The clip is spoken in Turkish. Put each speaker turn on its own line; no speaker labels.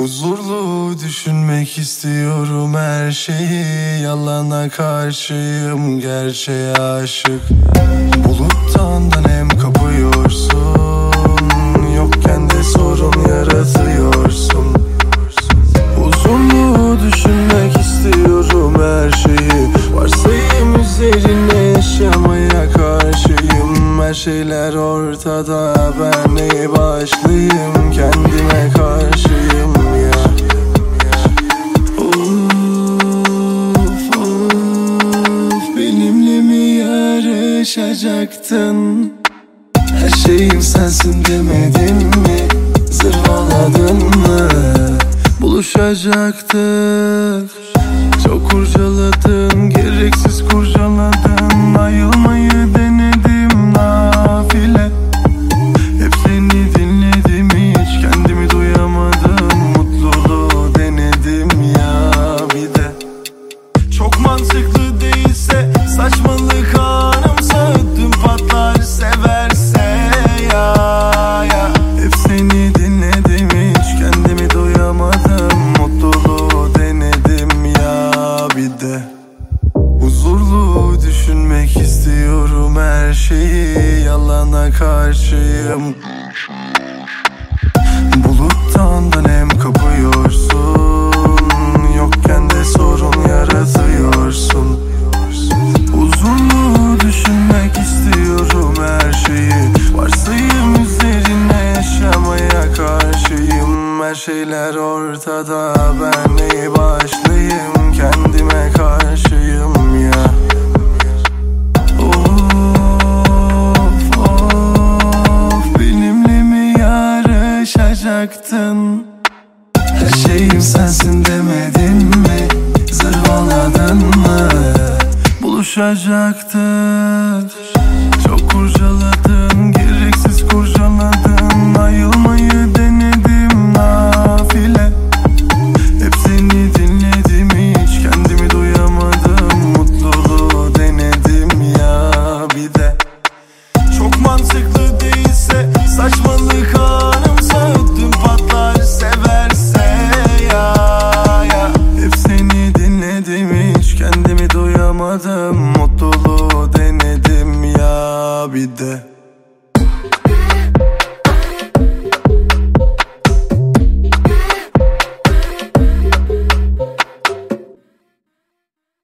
Huzurlu düşünmek istiyorum her şeyi. Yalana karşıyım, gerçeğe aşık. Buluttan da nem kapıyorsun, yokken de sorun yaratıyorsun. Huzurlu düşünmek istiyorum her şeyi. Varsayım üzerine yaşamaya karşıyım. Her şeyler ortada, ben neye başlayayım? Kendime karşıyım ya. Of of, benimle mi yarışacaktın? Her şeyim sensin demedin mi? Zırvaladın mı? Buluşacaktık. Çok kurcaladın, gereksiz kurcaladın. Ayılmayı denedim nafile. Hep seni dinledim, hiç kendimi duyamadım. Mutluluğu denedim ya bir de. Çok mantıklı değilse saçmalık, anımsa ödüm patlar severse ya. Hep seni dinledim, hiç kendimi duyamadım. Mutluluğu denedim ya bir de. Huzurlu düşünmek istiyorum her şeyi. Yalana karşıyım. Buluttan da nem kapıyorsun, yokken de sorun yaratıyorsun. Huzurlu düşünmek istiyorum her şeyi. Varsayım üzerine yaşamaya karşıyım. Her şeyler ortada, ben neye başlayayım? Kendime karşıyım ya. Of of, benimle mi yarışacaktın? Her şeyim sensin demedin mi? Zırvaladın mı? Buluşacaktık. Çok kurcaladın, gereksiz kurcaladın. Ayılmayı denedim nafile. Hep seni dinledim, hiç kendimi duyamadım. Mutluluğu denedim ya bir de. Çok mantıklı değilse saçmalık, anımsa ödüm patlar severse ya. Hep seni dinledim, hiç kendimi duyamadım. Mutluluğu denedim ya bir de.